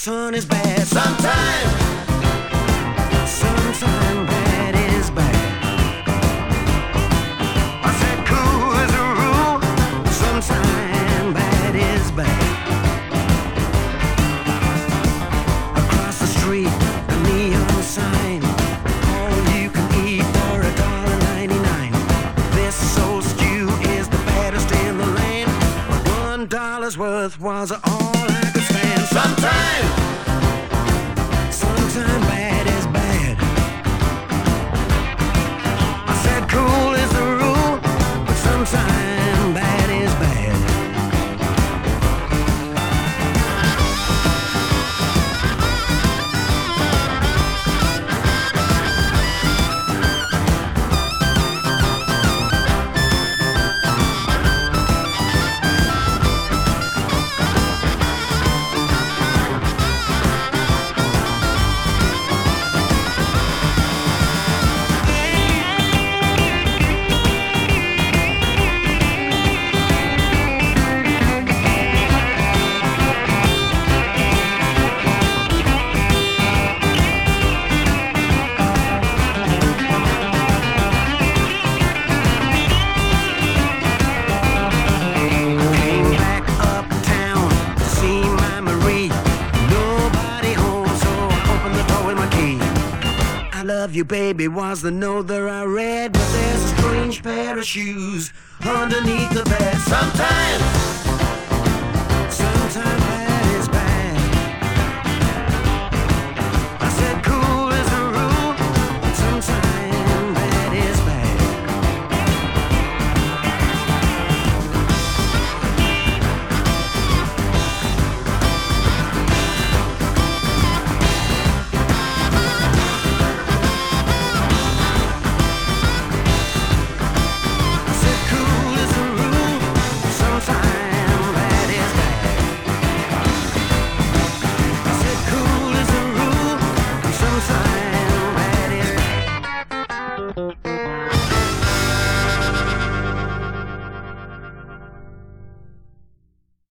sun is bad. Sometimes bad is bad. I said cool as a rule, sometime bad is bad. Across the street, a neon sign, all you can eat for $1.99. This soul stew is the baddest in the land, but $1 worth was all I could stand. Sometime bad is bad. I said cool is the rule, but sometime bad is bad. Love you, baby, was the note that I read. But there's a strange pair of shoes underneath the bed. Sometimes